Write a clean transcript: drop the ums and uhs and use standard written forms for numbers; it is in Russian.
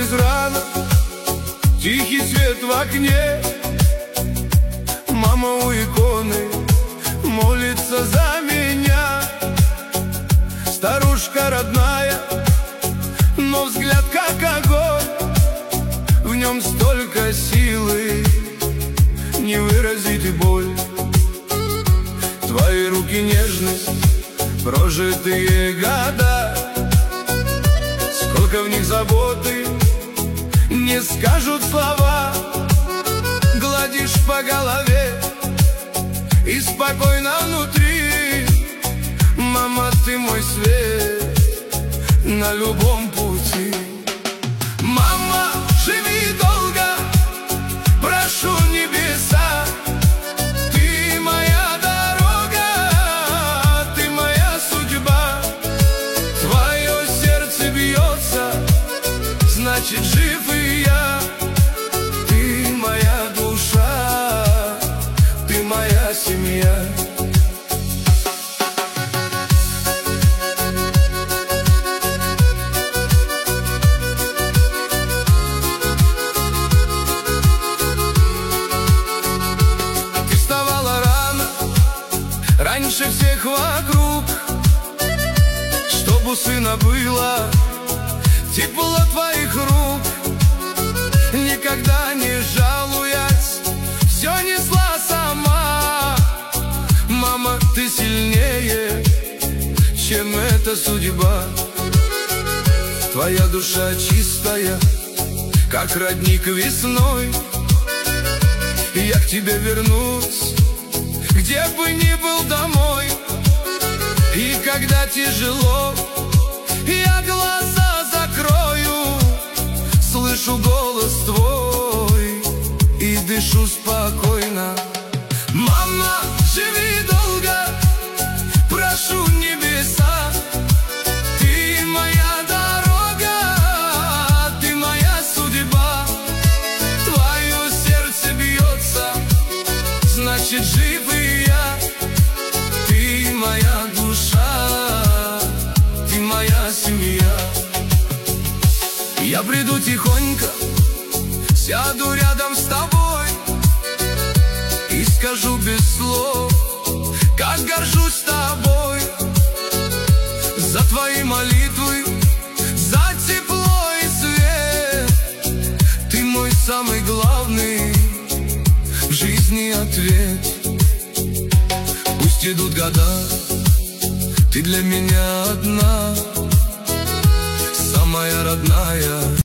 из рана, тихий свет в окне. Мама у иконы молится за меня. Старушка родная, но взгляд как огонь. В нем столько силы, не выразить и боль. Твои руки нежны, прожитые года, сколько в них заботы, не скажут слова. Гладишь по голове и спокойно внутри. Мама, ты мой свет на любом пути. Мама, живи долго, прошу небеса. Ты моя дорога, ты моя судьба. Твое сердце бьется, значит жив и я. Ты моя душа, ты моя семья. Раньше всех вокруг, чтоб у сына было тепло твоих рук. Никогда не жалуясь, все несла сама. Мама, ты сильнее, чем эта судьба. Твоя душа чистая, как родник весной. Я к тебе вернусь, где бы ни был, домой. И когда тяжело, я глаза закрою, слышу голос твой и дышу спокойно. Мама, живи долго, прошу небеса. Ты моя дорога, ты моя судьба. Твое сердце бьется, значит жив и я. Ты моя душа, ты моя семья. Я приду тихонько, сяду рядом с тобой и скажу без слов, как горжусь тобой. За твои молитвы, за тепло и свет. Ты мой самый главный в жизни ответ. Пусть идут года, ты для меня одна, самая родная.